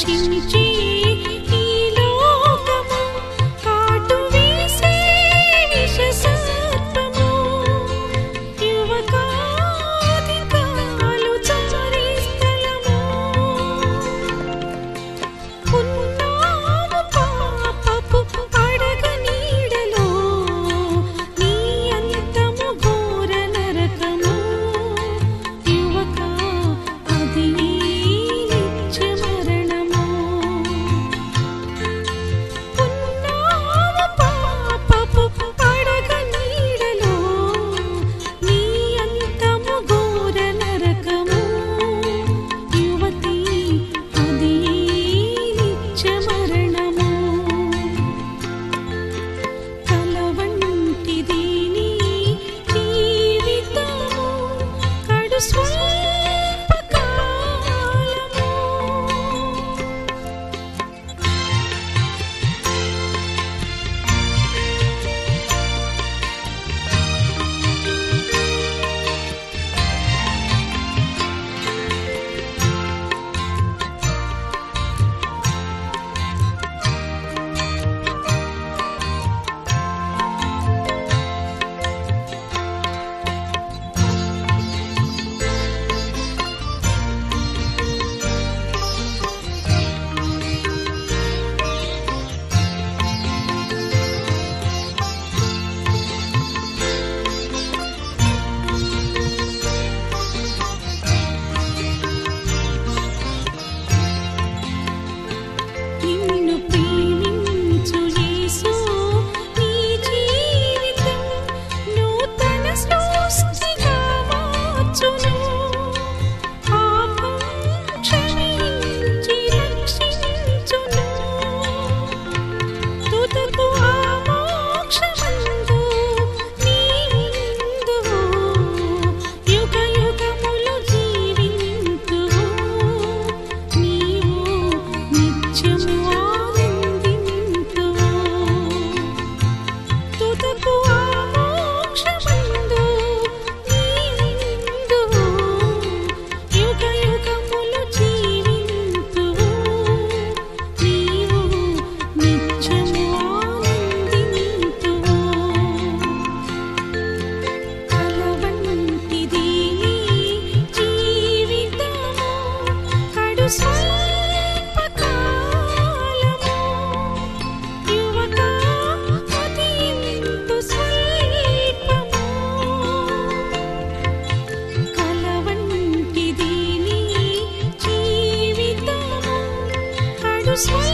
రక్షించి ఈ లోకము కాటు వేసే విష సర్పము యువకాధికాలు చారే స్థలము ఉన్నాము పాపపు అడగ నీడలో నీ అంతము ఘోర నరకము యువక అది నిత్య మరణము ఉన్నాము పాపపు అడగ నీడలో నీ అంతము ఘోర నరకము యువతి అది నిత్య మరణము కలవంటిది నీ జీవితము కడు స్వల్పకాలము నిన్ను ప్రేమించు యేసు నీ జీవితం నూతన సృష్టిగా మార్చును పాపం క్షమించి రక్షించును తుదకు ఆ మోక్షమందు నీవుందువు యుగ యుగములు జీవింతువు నీవు నిత్యము ఆనందింతువు తుదకు ఆ మోక్షమందు నీవుందువు యుగ యుగములు జీవింతువు నీవు నిత్యము ఆనందింతువు కలవంటిది నీ జీవితము కడు స్వల్పకాలము యువక అది ఎంతో స్వల్పము కలవంటిది నీ జీవితము కడు స్వల్పకాలము